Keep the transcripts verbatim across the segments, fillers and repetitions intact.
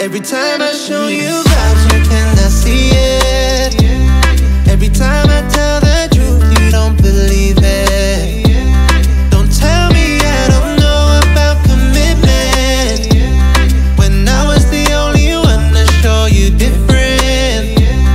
Every time I show you vibes, you cannot see it. Every time I tell the truth, you don't believe it. Don't tell me I don't know about commitment, when I was the only one to show you different.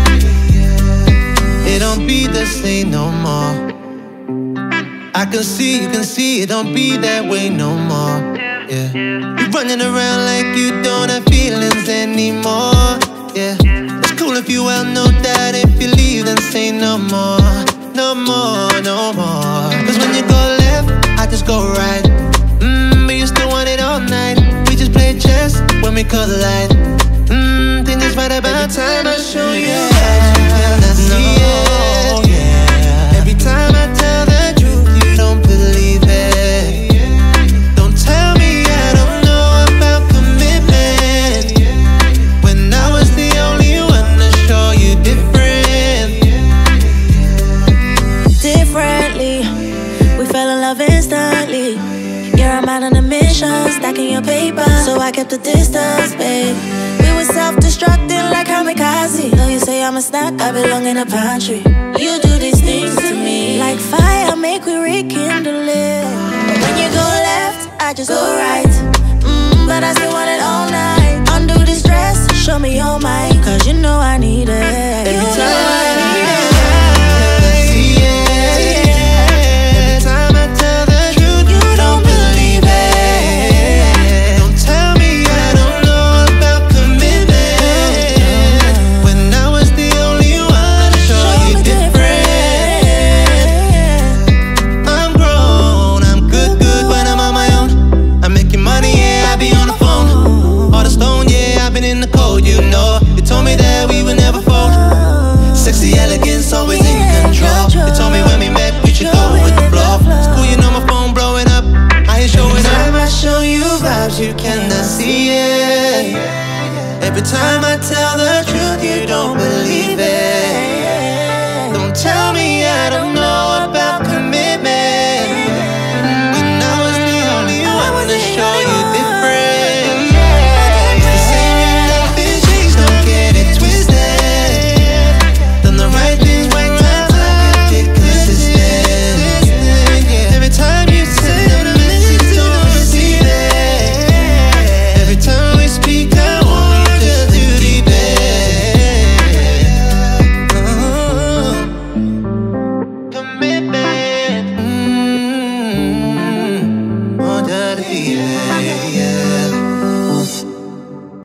It don't be the same no more. I can see, you can see, it don't be that way no more. Yeah, you're running around like you don't have feelings anymore. Yeah, it's cool if you well, no doubt. If you leave, then say no more, no more, no more. Cause when you go left, I just go right. Mmm, but you still want it all night. We just play chess when we collide. Mmm, think it's right about time I show you that you cannot see it. Yeah. Every time I tell the truth, you don't believe it. Don't tell me I don't know about commitment, when I was the only one to show you different. Differently, we fell in love instantly. You're a man on a mission, stacking your paper, so I kept the distance, babe. We were self-destructing like kamikaze. Though you say I'm a snack, I belong in a pantry. You do these things to me like fire, make we rekindle it. But when you go left, I just go right. Mm, but I still want it all night. Undo this dress, show me your mind, cause you know I need it. Every You time know I need it. it, see it. Every time I tell the truth, you don't believe it. Don't tell me I don't know about commitment, when I was the only one to show you different. I'm grown, I'm good, good when I'm on my own. I'm making money, yeah, I be on the phone. All the stone, yeah, I've been in the cold, you know. You told me that we would never fold. Sexy elegance, always in control. You told me when we met, we should go with the flow. It's cool, you know my phone blowing up, I ain't showing up. Every time I show you vibes, you cannot see it. Every time I tell the truth, you don't believe it. Don't tell me I don't know about commitment, when I was the only one to show you different. It's the same way life is changed, don't get it twisted. Done the right things right times, I can get consistent. Every time you send a message, don't receive it. Every time we speak, I want you just to be there. Uh-huh. Commitment. Mm-hmm. Oh, daddy, yeah, yeah.